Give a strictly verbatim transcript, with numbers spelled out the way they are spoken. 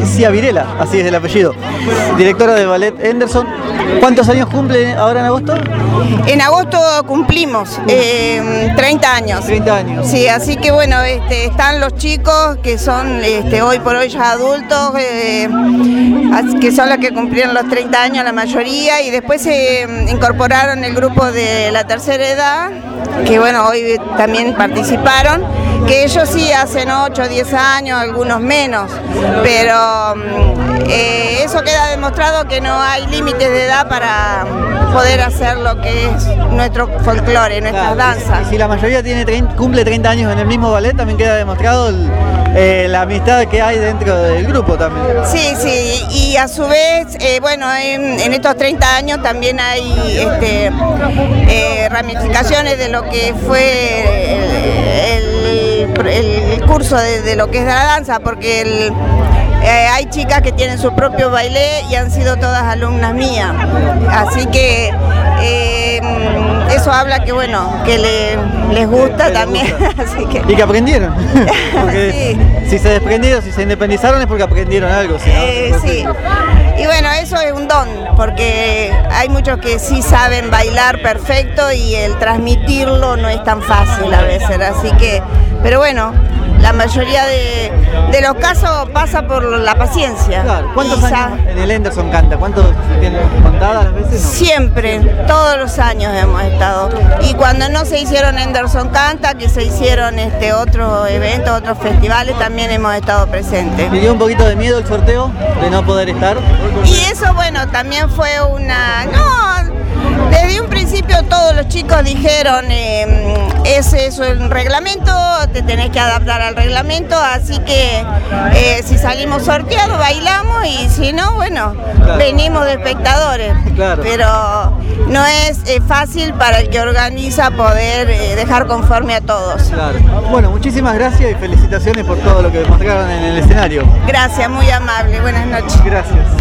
Patricia Virela, así es el apellido, directora de Ballet Henderson. ¿Cuántos años cumple ahora en agosto? En agosto cumplimos eh, treinta años. treinta años. Sí, así que bueno, este, están los chicos que son este, hoy por hoy ya adultos, eh, que son los que cumplieron los treinta años la mayoría, y después se eh, incorporaron el grupo de la tercera edad, que bueno, hoy también participaron, que ellos sí hacen ocho o diez años, algunos menos, pero eh, eso queda demostrado que no hay límites de edad para poder hacer lo que es nuestro folclore, nuestras Claro, danzas. Y si la mayoría tiene treinta, cumple treinta años en el mismo ballet, también queda demostrado el, eh, la amistad que hay dentro del grupo también. Sí, sí, y a su vez, eh, bueno, en, en estos treinta años también hay este, eh, ramificaciones de lo que fue el, el, el curso de, de lo que es la danza, porque el, eh, hay chicas que tienen su propio baile y han sido todas alumnas mías, así que eh, eso habla que bueno, que le, les gusta que también. Les gusta. Así que... Y que aprendieron. Porque sí. Si se desprendieron, si se independizaron es porque aprendieron algo. Si no, eh, sí. Y bueno, eso es un don, porque hay muchos que sí saben bailar perfecto y el transmitirlo no es tan fácil a veces, así que, pero bueno, la mayoría de, de los casos pasa por la paciencia. Claro. ¿Cuántos y años en el Henderson canta? ¿Cuántos tienen contadas las veces? No. Siempre, todos los años hemos estado. Y cuando no se hicieron Henderson Canta, que se hicieron este otros eventos, otros festivales, también hemos estado presentes. ¿Me dio un poquito de miedo el sorteo de no poder estar? Y eso, bueno, también fue una... No, desde un principio todos los chicos dijeron, eh, ese es un reglamento, te tenés que adaptar al reglamento, así que eh, si salimos sorteados, bailamos, y si no, bueno, claro, venimos de espectadores. Claro. Pero no es eh, fácil para el que organiza poder eh, dejar conforme a todos. Claro. Bueno, muchísimas gracias y felicitaciones por todo lo que demostraron en el escenario. Gracias, muy amable, buenas noches. Gracias.